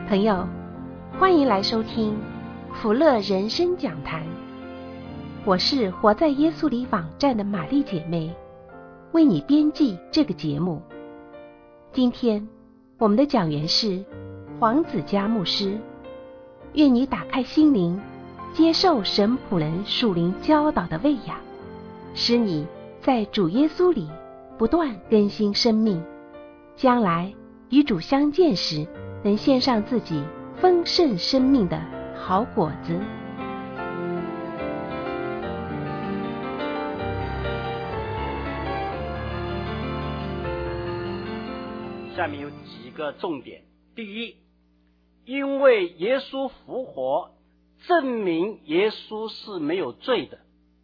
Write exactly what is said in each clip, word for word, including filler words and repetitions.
朋友，欢迎来收听福乐人生讲坛。我是活在耶稣里网站的玛丽姐妹，为你编辑这个节目。今天我们的讲员是黄子佳牧师，愿你打开心灵，接受神仆人属灵教导的喂养，使你在主耶稣里不断更新生命，将来与主相见时，能献上自己丰盛生命的好果子。 下面有几个重点。第一，因为耶稣复活，证明耶稣是没有罪的。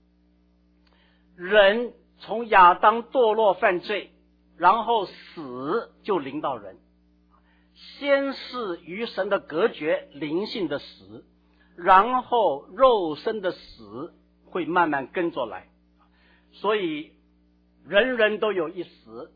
人从亚当堕落犯罪，然后死就临到人，先是与神的隔绝，灵性的死，然后肉身的死会慢慢跟着来。所以人人都有一死，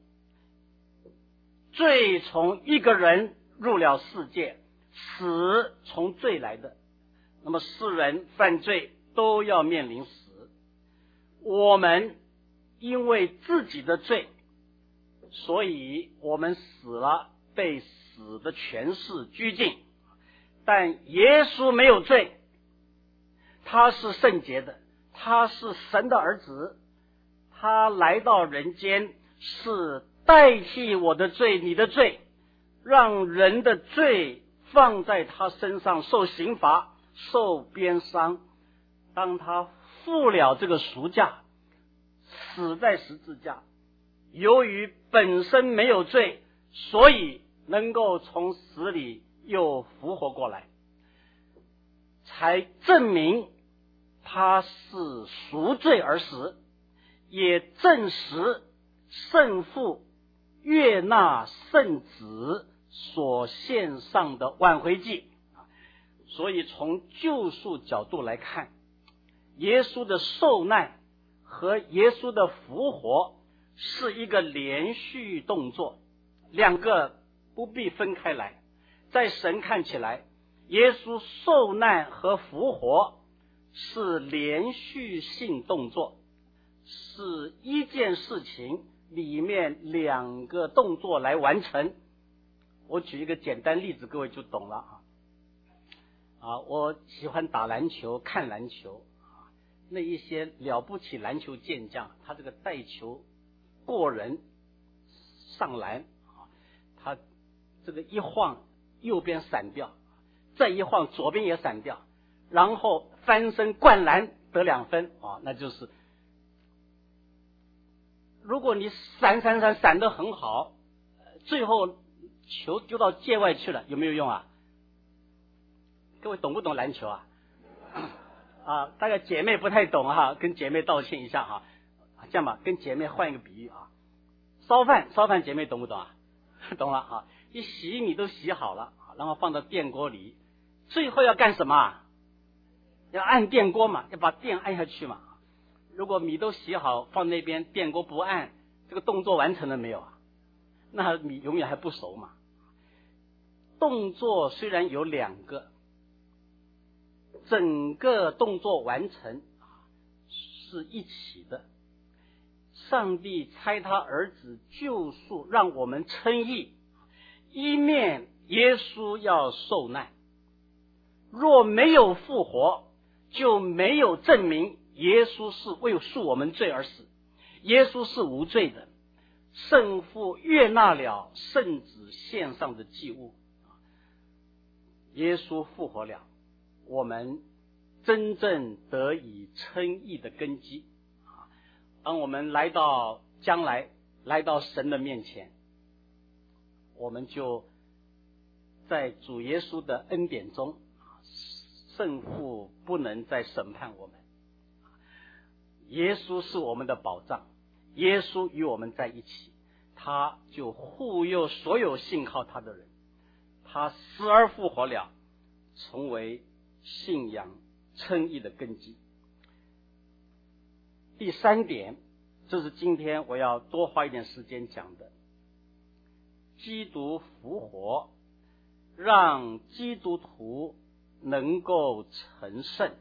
罪从一个人入了世界，死从罪来的，那么世人犯罪都要面临死。我们因为自己的罪，所以我们死了，被死的权势拘禁。但耶稣没有罪，他是圣洁的，他是神的儿子，他来到人间是代替我的罪，你的罪，让人的罪放在他身上受刑罚，受鞭伤。当他付了这个赎价，死在十字架，由于本身没有罪，所以能够从死里又复活过来，才证明他是赎罪而死，也证实圣父悦纳圣子所献上的挽回祭。所以从救赎角度来看，耶稣的受难和耶稣的复活是一个连续动作，两个不必分开来。在神看起来，耶稣受难和复活是连续性动作，是一件事情里面两个动作来完成。我举一个简单例子，各位就懂了啊。啊，我喜欢打篮球，看篮球啊，那一些了不起篮球健将，他这个带球过人上篮啊，他这个一晃右边闪掉，再一晃左边也闪掉，然后翻身灌篮得两分啊，那就是如果你闪闪闪闪得很好，最后球丢到界外去了，有没有用啊？各位懂不懂篮球啊？啊，大概姐妹不太懂哈，跟姐妹道歉一下哈。这样吧，跟姐妹换一个比喻啊。烧饭，烧饭姐妹懂不懂啊？懂了哈。你洗米都洗好了，然后放到电锅里，最后要干什么？要按电锅嘛，要把电按下去嘛。如果米都洗好放那边，电锅不按，这个动作完成了没有啊？那米永远还不熟嘛。动作虽然有两个，整个动作完成是一起的。上帝差他儿子救赎，让我们称义。一面耶稣要受难，若没有复活，就没有证明耶稣是为赎我们罪而死，耶稣是无罪的。圣父悦纳了圣子献上的祭物，耶稣复活了，我们真正得以称义的根基。当我们来到将来来到神的面前，我们就在主耶稣的恩典中，圣父不能再审判我们，耶稣是我们的保障，耶稣与我们在一起，他就护佑所有信靠他的人，他死而复活了，成为信仰称义的根基。第三点，这是今天我要多花一点时间讲的。基督复活， 让基督徒能够成圣。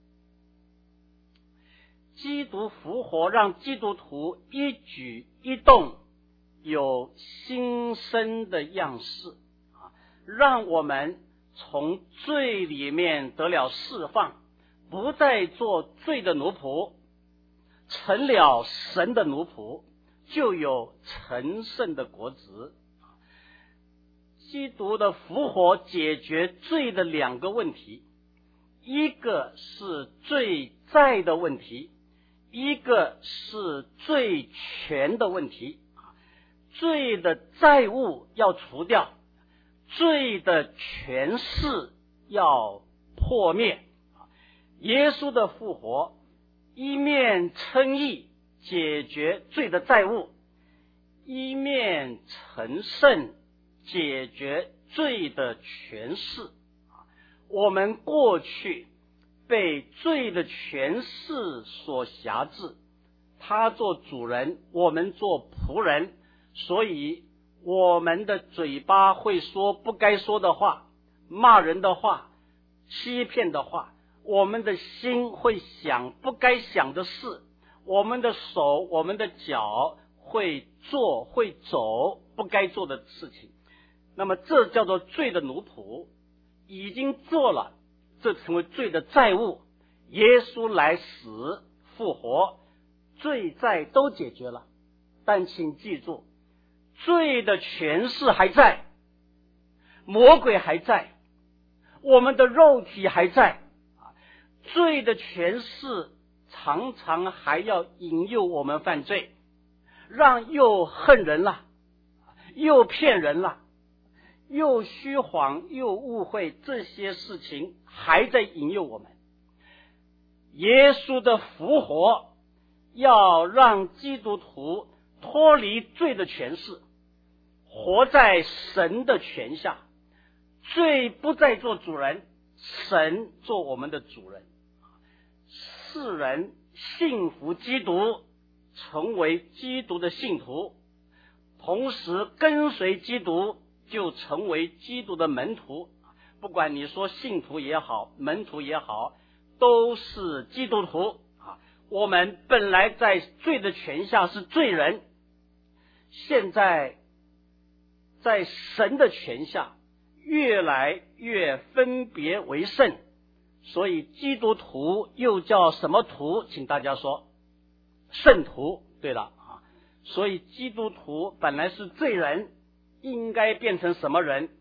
基督复活让基督徒一举一动有新生的样式，让我们从罪里面得了释放，不再做罪的奴仆，成了神的奴仆，就有成圣的果子。基督的复活解决罪的两个问题，一个是罪债的问题，一个是罪权的问题。罪的债务要除掉，罪的权势要破灭。耶稣的复活一面称义解决罪的债务，一面成圣解决罪的权势。我们过去被罪的权势所辖制，他做主人，我们做仆人，所以我们的嘴巴会说不该说的话，骂人的话，欺骗的话，我们的心会想不该想的事，我们的手我们的脚会做会走不该做的事情。那么这叫做罪的奴仆，已经做了，这成为罪的债务。耶稣来死复活，罪债都解决了，但请记住，罪的权势还在，魔鬼还在，我们的肉体还在，罪的权势常常还要引诱我们犯罪，让又恨人了，又骗人了，又虚谎又误会，这些事情还在引诱我们。耶稣的复活要让基督徒脱离罪的权势，活在神的权下，罪不再做主人，神做我们的主人。世人信服基督，成为基督的信徒，同时跟随基督，就成为基督的门徒。不管你说信徒也好，门徒也好，都是基督徒。我们本来在罪的权下是罪人，现在在神的权下越来越分别为圣，所以基督徒又叫什么徒？请大家说，圣徒。对了啊，所以基督徒本来是罪人，应该变成什么人？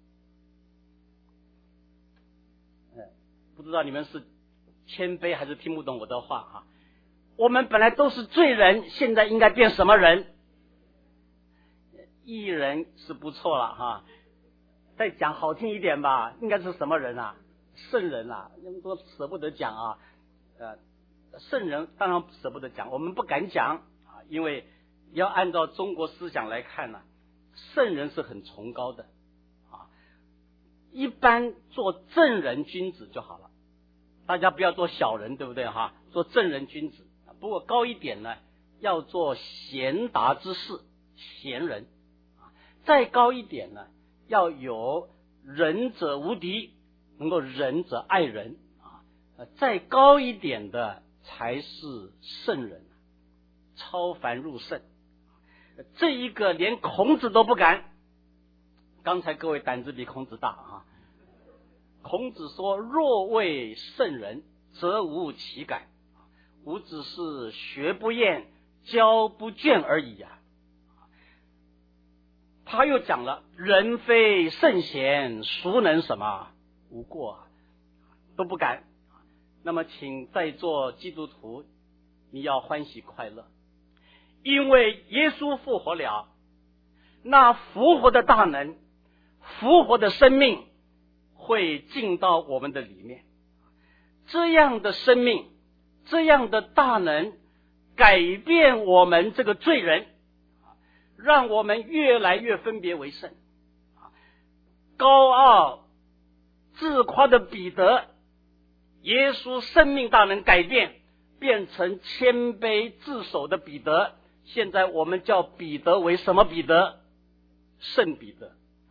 不知道你们是谦卑还是听不懂我的话啊？我们本来都是罪人，现在应该变什么人？义人是不错了哈，再讲好听一点吧，应该是什么人啊？圣人啊，那么多舍不得讲啊。呃，圣人当然舍不得讲，我们不敢讲啊，因为要按照中国思想来看呢，圣人是很崇高的啊，一般做正人君子就好了，大家不要做小人，对不对哈？做正人君子，不过高一点呢，要做贤达之士，贤人。再高一点呢，要有仁者无敌，能够仁者爱人啊。再高一点的才是圣人，超凡入圣。这一个连孔子都不敢。刚才各位胆子比孔子大啊。孔子说：“若谓圣人，则无其改。吾只是学不厌，教不倦而已啊。”他又讲了，人非圣贤，孰能什么？无过啊，都不敢。那么请在座基督徒，你要欢喜快乐，因为耶稣复活了，那复活的大能，复活的生命会进到我们的里面。这样的生命，这样的大能，改变我们这个罪人，让我们越来越分别为圣。高傲自夸的彼得，耶稣生命大能改变，变成谦卑自守的彼得。现在我们叫彼得为什么彼得？圣彼得。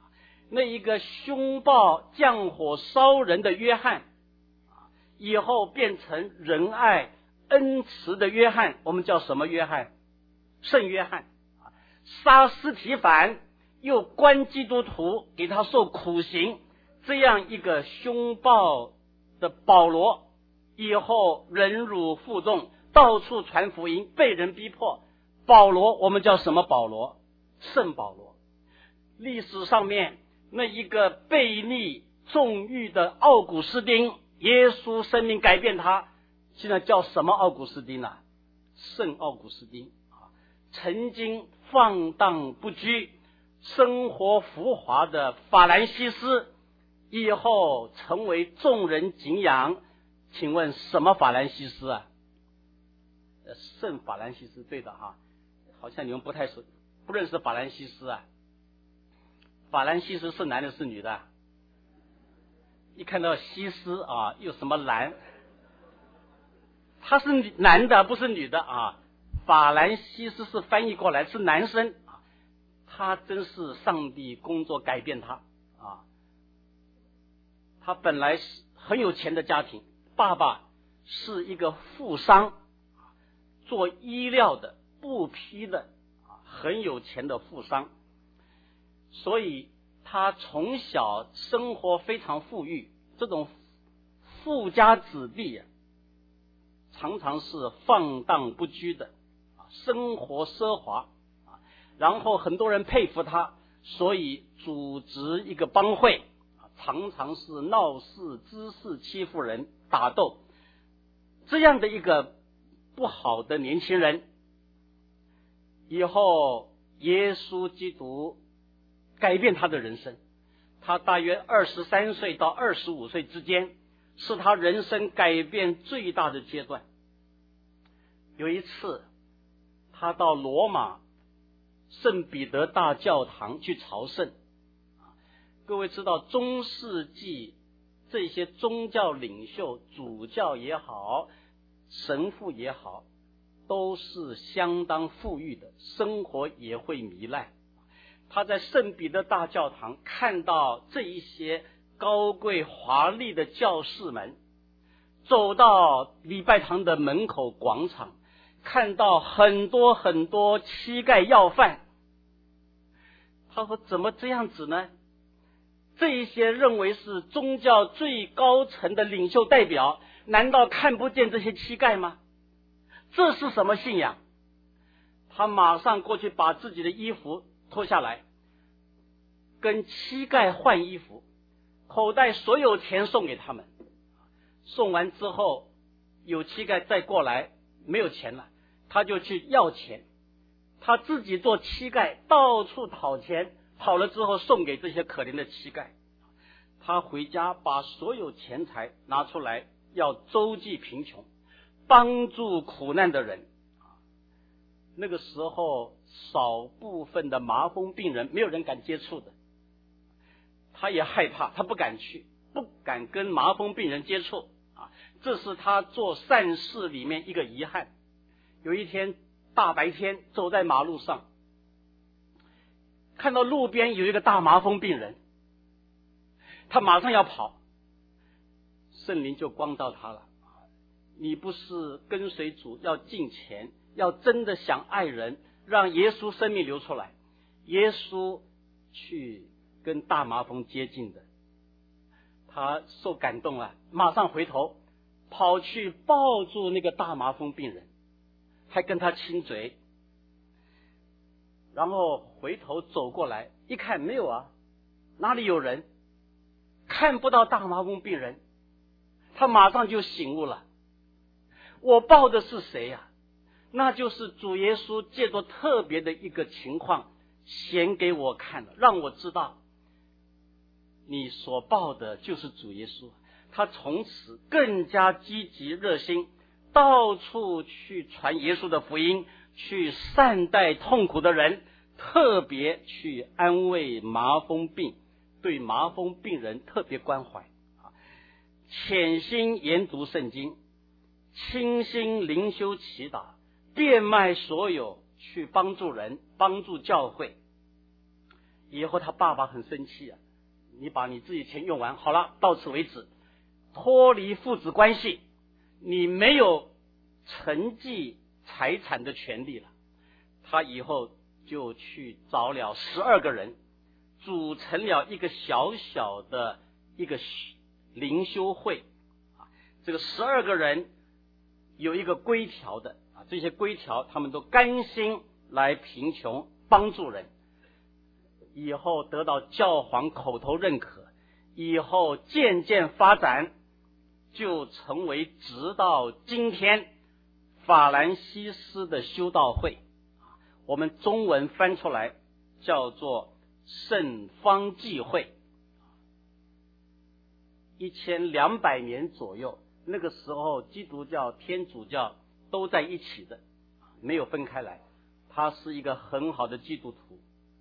那一个凶暴降火烧人的约翰，以后变成仁爱恩慈的约翰，我们叫什么约翰？圣约翰。杀司提反，又关基督徒，给他受苦刑，这样一个凶暴的保罗，以后忍辱负重，到处传福音，被人逼迫。保罗我们叫什么保罗？圣保罗。历史上面那一个悖逆纵欲的奥古斯丁，耶稣生命改变他，现在叫什么奥古斯丁啊？圣奥古斯丁啊，曾经放荡不拘、生活浮华的法兰西斯，以后成为众人敬仰。请问什么法兰西斯啊？圣法兰西斯，对的哈，好像你们不太熟，不认识法兰西斯啊？法兰西斯是男的是女的？一看到西斯啊，又什么兰？他是男的，不是女的啊。法兰西斯是翻译过来是男生啊，他真是上帝工作改变他啊。他本来是很有钱的家庭，爸爸是一个富商，做衣料的、布匹的啊，很有钱的富商。所以他从小生活非常富裕，这种富家子弟啊，常常是放荡不拘的，生活奢华，然后很多人佩服他，所以组织一个帮会，常常是闹事、滋事、欺负人、打斗，这样的一个不好的年轻人，以后耶稣基督改变他的人生。他大约二十三岁到二十五岁之间，是他人生改变最大的阶段。有一次他到罗马圣彼得大教堂去朝圣。各位知道中世纪这些宗教领袖，主教也好，神父也好，都是相当富裕的，生活也会糜烂。他在圣彼得大教堂看到这一些高贵华丽的教士们，走到礼拜堂的门口广场，看到很多很多乞丐要饭。他说怎么这样子呢？这一些认为是宗教最高层的领袖代表，难道看不见这些乞丐吗？这是什么信仰？他马上过去把自己的衣服脱下来，跟乞丐换衣服，口袋所有钱送给他们。送完之后，有乞丐再过来没有钱了，他就去要钱，他自己做乞丐到处讨钱，讨了之后送给这些可怜的乞丐。他回家把所有钱财拿出来，要周济贫穷，帮助苦难的人。那个时候少部分的麻风病人没有人敢接触的，他也害怕，他不敢去，不敢跟麻风病人接触啊，这是他做善事里面一个遗憾。有一天大白天走在马路上，看到路边有一个大麻风病人，他马上要跑，圣灵就光照他了。你不是跟随主要敬虔，要真的想爱人，让耶稣生命流出来，耶稣去跟大麻风接近的。他受感动了，马上回头跑去抱住那个大麻风病人，还跟他亲嘴，然后回头走过来一看，没有啊，哪里有人？看不到大麻风病人。他马上就醒悟了，我抱的是谁呀、啊？那就是主耶稣借着特别的一个情况显给我看了，让我知道你所抱的就是主耶稣。他从此更加积极热心，到处去传耶稣的福音，去善待痛苦的人，特别去安慰麻风病，对麻风病人特别关怀，潜心研读圣经，倾心灵修祈祷，变卖所有去帮助人，帮助教会。以后他爸爸很生气啊， 你把你自己钱用完，好了，到此为止，脱离父子关系，你没有承继财产的权利了。他以后就去找了十二个人，组成了一个小小的一个灵修会。这个十二个人有一个规条的啊，这些规条他们都甘心来贫穷帮助人，以后得到教皇口头认可，以后渐渐发展，就成为直到今天法兰西斯的修道会，我们中文翻出来叫做圣方济会。一千两百年左右，那个时候基督教、天主教都在一起的，没有分开来。他是一个很好的基督徒，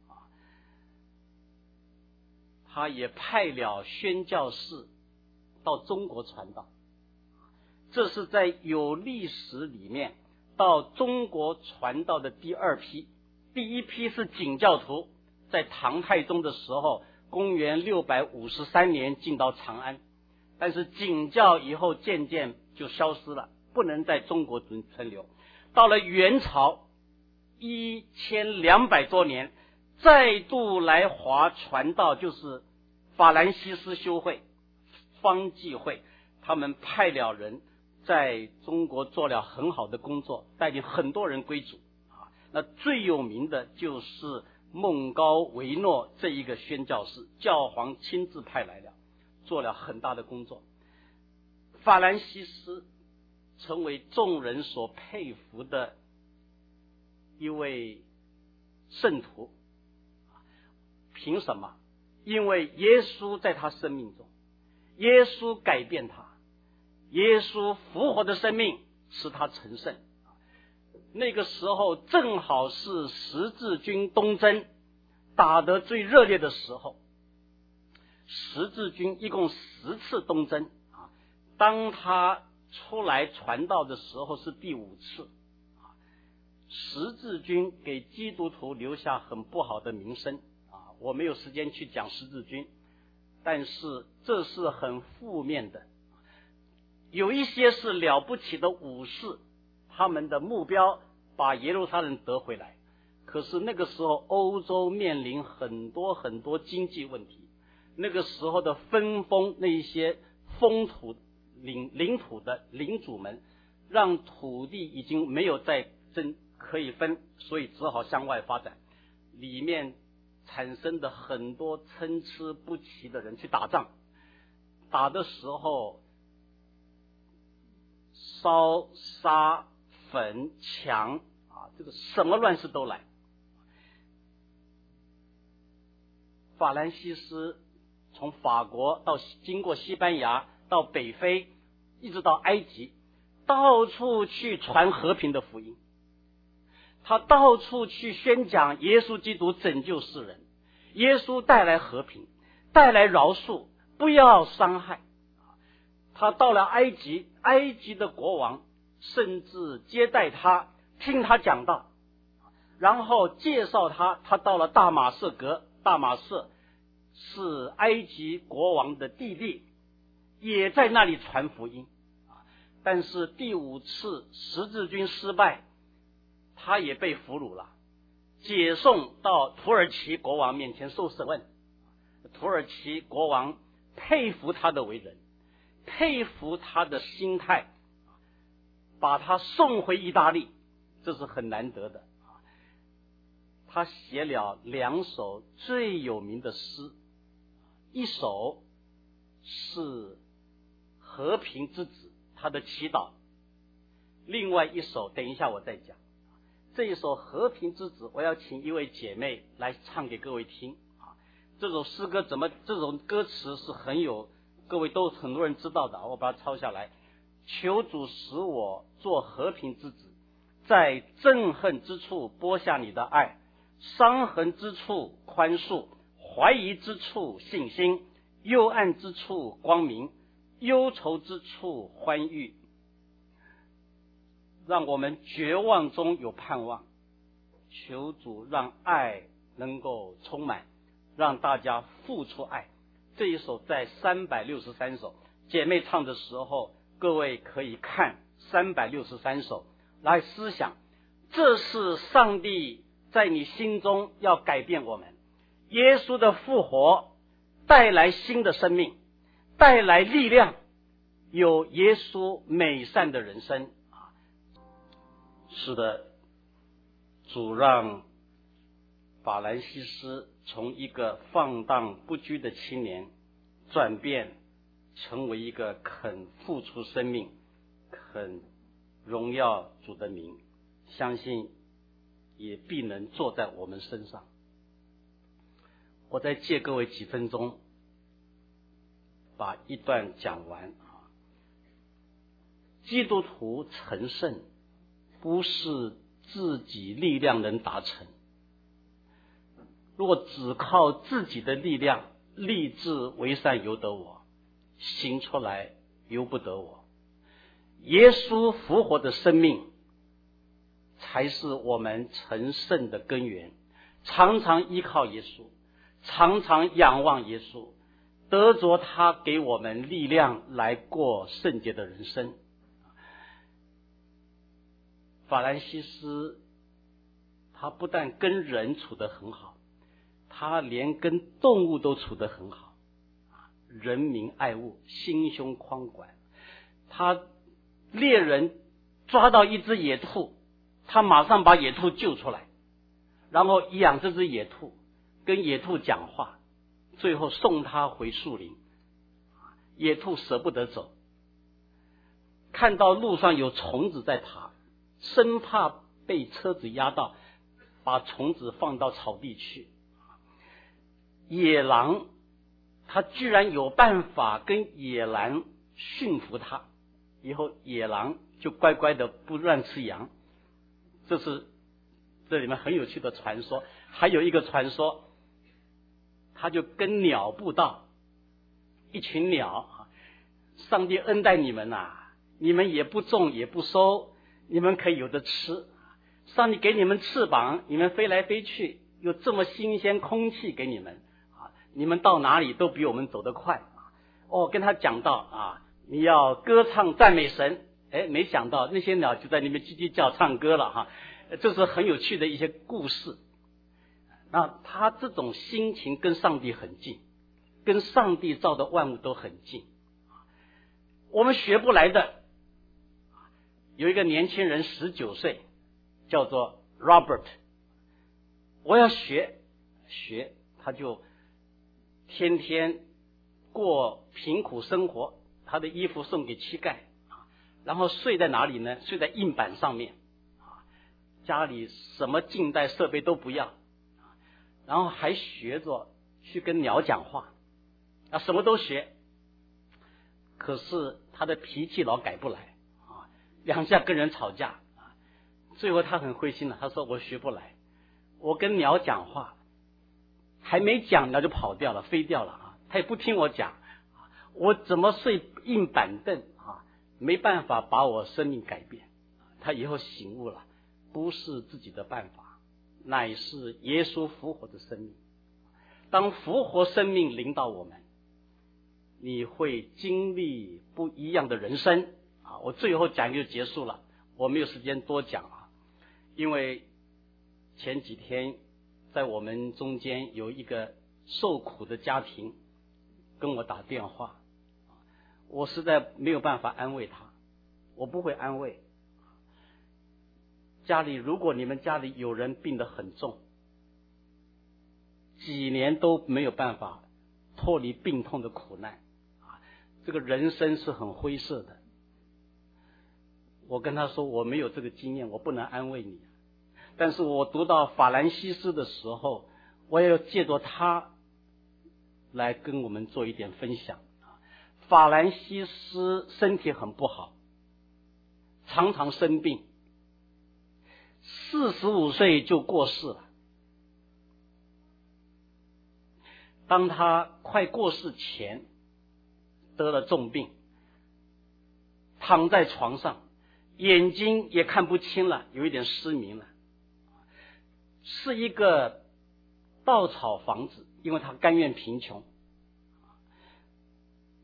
他也派了宣教士到中国传道。这是在有历史里面到中国传道的第二批。第一批是景教徒，在唐太宗的时候，公元六百五十三年进到长安，但是景教以后渐渐就消失了，不能在中国存留。到了元朝一千两百多年，再度来华传道，就是法兰西斯修会、方济会，他们派了人在中国做了很好的工作，带领很多人归主。那最有名的就是孟高维诺这一个宣教士，教皇亲自派来了，做了很大的工作。法兰西斯成为众人所佩服的一位圣徒。凭什么？因为耶稣在他生命中，耶稣改变他，耶稣复活的生命使他成圣。那个时候正好是十字军东征打得最热烈的时候，十字军一共十次东征啊，当他出来传道的时候是第五次啊。十字军给基督徒留下很不好的名声啊，我没有时间去讲十字军，但是这是很负面的。有一些是了不起的武士，他们的目标把耶路撒冷得回来，可是那个时候欧洲面临很多很多经济问题，那个时候的分封，那一些封土领领土的领主们，让土地已经没有再真可以分，所以只好向外发展，里面产生的很多参差不齐的人去打仗，打的时候烧杀焚抢啊，这个什么乱事都来。法兰西斯从法国到经过西班牙到北非，一直到埃及，到处去传和平的福音。他到处去宣讲耶稣基督拯救世人，耶稣带来和平，带来饶恕，不要伤害。他到了埃及，埃及的国王甚至接待他，听他讲道，然后介绍他。他到了大马士革，大马士是埃及国王的弟弟，也在那里传福音。但是第五次十字军失败，他也被俘虏了，解送到土耳其国王面前受审问。土耳其国王佩服他的为人，佩服他的心态，把他送回意大利，这是很难得的。他写了两首最有名的诗，一首是和平之子，他的祈祷，另外一首等一下我再讲。这一首和平之子，我要请一位姐妹来唱给各位听。这首诗歌怎么，这种歌词是很有，各位都很多人知道的，我把它抄下来。求主使我做和平之子，在憎恨之处播下你的爱，伤痕之处宽恕，怀疑之处信心，幽暗之处光明，忧愁之处欢愉，让我们绝望中有盼望。求主让爱能够充满，让大家付出爱， 这一首在三百六十三首，姐妹唱的时候，各位可以看三百六十三首来思想，这是上帝在你心中要改变我们。耶稣的复活带来新的生命，带来力量，有耶稣美善的人生。是的，主让法兰西斯从一个放荡不拘的青年转变成为一个肯付出生命、肯荣耀主的名，相信也必能坐在我们身上。我再借各位几分钟把一段讲完。基督徒成圣不是自己力量能达成，如果只靠自己的力量，立志为善由得我，行出来由不得我。耶稣复活的生命才是我们成圣的根源，常常依靠耶稣，常常仰望耶稣，得着他给我们力量来过圣洁的人生。法兰西斯他不但跟人处得很好，他连跟动物都处得很好，人民爱物，心胸宽广。他猎人抓到一只野兔，他马上把野兔救出来，然后养这只野兔，跟野兔讲话，最后送他回树林。野兔舍不得走，看到路上有虫子在爬，生怕被车子压到，把虫子放到草地去。野狼他居然有办法跟野狼驯服他，以后野狼就乖乖的不乱吃羊。这是这里面很有趣的传说。还有一个传说，他就跟鸟布道，一群鸟，上帝恩待你们啊，你们也不种也不收，你们可以有的吃，上帝给你们翅膀，你们飞来飞去，有这么新鲜空气给你们，你们到哪里都比我们走得快。哦，跟他讲到啊，你要歌唱赞美神，哎，没想到那些鸟就在那边叽叽叫唱歌了哈，这是很有趣的一些故事。那他这种心情跟上帝很近，跟上帝造的万物都很近。我们学不来的，有一个年轻人十九岁，叫做 Robert， 我要学学，他就天天过贫苦生活，他的衣服送给乞丐，然后睡在哪里呢？睡在硬板上面，家里什么近代设备都不要，然后还学着去跟鸟讲话，啊，什么都学。可是他的脾气老改不来，啊，两下跟人吵架，啊，最后他很灰心了，他说我学不来，我跟鸟讲话，还没讲鸟就跑掉了，飞掉了啊，他也不听我讲，我怎么睡硬板凳啊，没办法把我生命改变。他以后醒悟了，不是自己的办法，乃是耶稣复活的生命。当复活生命临到我们，你会经历不一样的人生啊！我最后讲就结束了，我没有时间多讲啊，因为前几天在我们中间有一个受苦的家庭跟我打电话，我实在没有办法安慰他，我不会安慰。家里如果你们家里有人病得很重，几年都没有办法脱离病痛的苦难，这个人生是很灰色的。我跟他说我没有这个经验，我不能安慰你。但是我读到法兰西斯的时候，我也要借着他来跟我们做一点分享。法兰西斯身体很不好，常常生病，四十五岁就过世了。当他快过世前得了重病，躺在床上，眼睛也看不清了，有一点失明了，是一个稻草房子，因为他甘愿贫穷。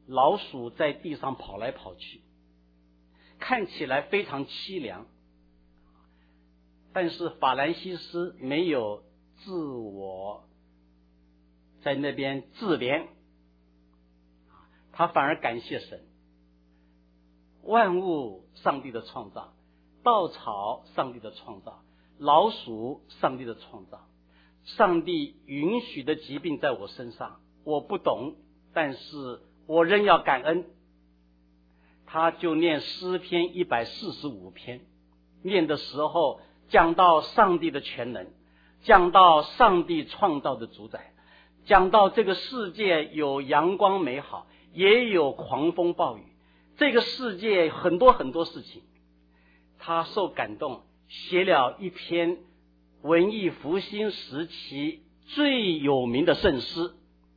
老鼠在地上跑来跑去，看起来非常凄凉。但是法兰西斯没有自我在那边自怜，他反而感谢神。万物上帝的创造，稻草上帝的创造，老鼠上帝的创造，上帝允许的疾病在我身上，我不懂，但是我仍要感恩。他就念诗篇一百四十五篇，念的时候讲到上帝的全能，讲到上帝创造的主宰，讲到这个世界有阳光美好，也有狂风暴雨，这个世界很多很多事情。他受感动，写了一篇文艺复兴时期最有名的圣诗。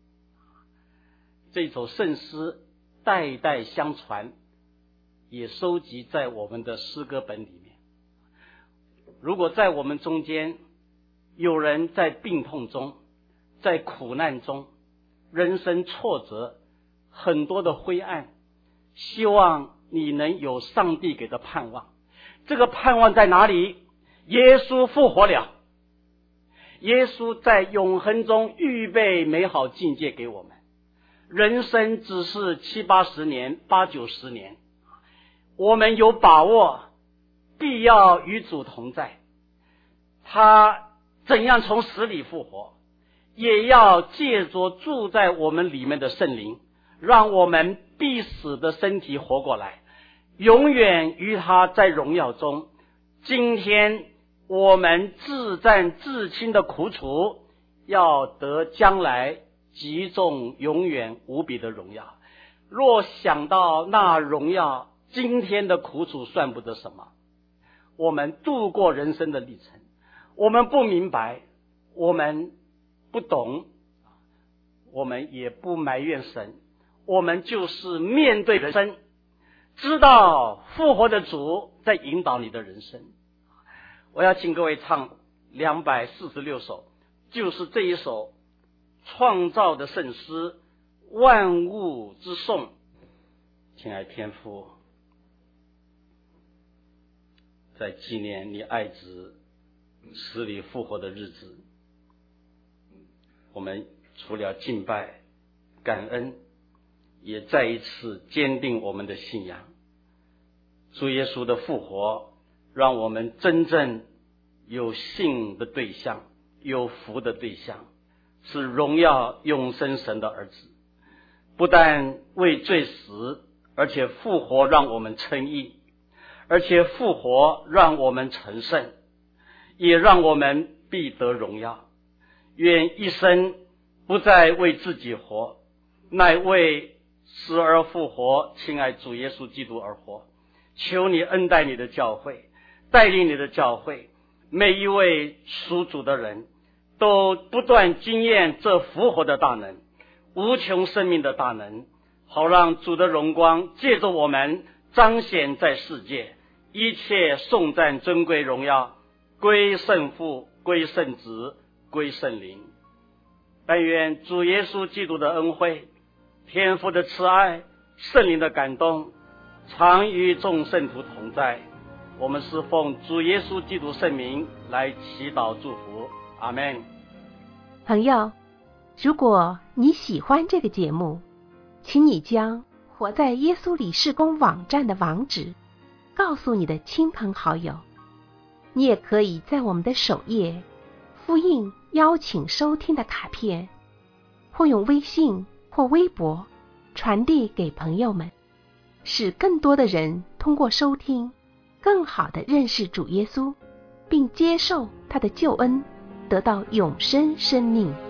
这首圣诗代代相传，也收集在我们的诗歌本里面。如果在我们中间有人在病痛中，在苦难中，人生挫折，很多的灰暗，希望你能有上帝给的盼望。这个盼望在哪里？耶稣复活了，耶稣在永恒中预备美好境界给我们。人生只是七八十年，八九十年，我们有把握必要与主同在。他怎样从死里复活，也要借着住在我们里面的圣灵，让我们必死的身体活过来，永远与他在荣耀中。今天我们自战自清的苦楚，要得将来极重永远无比的荣耀。若想到那荣耀，今天的苦楚算不得什么。我们度过人生的历程，我们不明白，我们不懂，我们也不埋怨神，我们就是面对人生，知道复活的主在引导你的人生。我要请各位唱两百四十六首，就是这一首创造的圣诗，万物之颂。亲爱天父，在纪念你爱子死里复活的日子，我们除了敬拜感恩，也再一次坚定我们的信仰。主耶稣的复活让我们真正有信的对象，有福的对象，是荣耀永生神的儿子。不但为罪死，而且复活让我们称义，而且复活让我们成圣，也让我们必得荣耀。愿一生不再为自己活，乃为死而复活亲爱主耶稣基督而活。求你恩待你的教会，带领你的教会，每一位属主的人都不断经验这复活的大能，无穷生命的大能，好让主的荣光借着我们彰显在世界。一切颂赞尊贵荣耀归圣父，归圣子，归圣灵。但愿主耶稣基督的恩惠，天父的慈爱，圣灵的感动，常与众圣徒同在。我们是奉主耶稣基督圣名来祈祷祝福，阿们。 朋友，如果你喜欢这个节目，请你将活在耶稣里事工网站的网址告诉你的亲朋好友。你也可以在我们的首页复印邀请收听的卡片，或用微信或微博传递给朋友们，使更多的人通过收听更好地认识主耶稣，并接受他的救恩，得到永生生命。